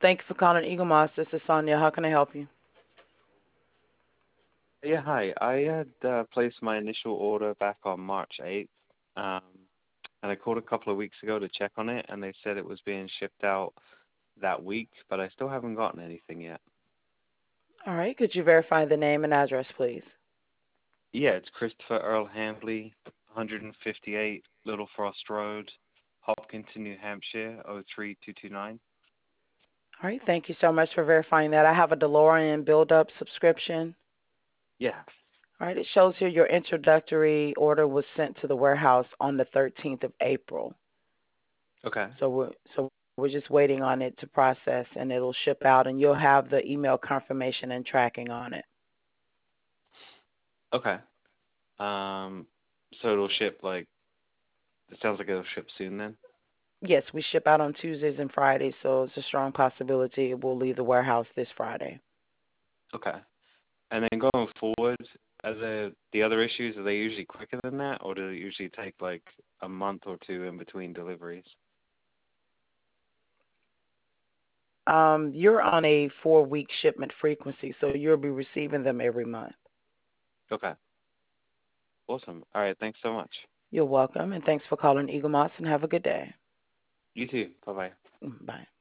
Thank you for calling Eagle Moss. This is Sonia. How can I help you? Yeah, hi. I had placed my initial order back on March 8th, um, and I called a couple of weeks ago to check on it, and they said it was being shipped out that week, but I still haven't gotten anything yet. All right. Could you verify the name and address, please? Yeah, it's Christopher Earl Handley, 158 Little Frost Road, Hopkinton, New Hampshire, 03229. All right. Thank you so much for verifying that. I have a DeLorean build-up subscription. Yeah. All right. It shows here your introductory order was sent to the warehouse on the 13th of April. Okay. So we're just waiting on it to process, and it'll ship out, and you'll have the email confirmation and tracking on it. Okay. Um, so it'll ship it sounds like it'll ship soon then? Yes, we ship out on Tuesdays and Fridays, so it's a strong possibility it will leave the warehouse this Friday. Okay. And then going forward, are the other issues, are they usually quicker than that, or do they usually take like a month or two in between deliveries? You're on a 4-week shipment frequency, so you'll be receiving them every month. Okay. Awesome. All right. Thanks so much. You're welcome, and thanks for calling Eagle Moss, and have a good day. You too. Bye-bye. Bye.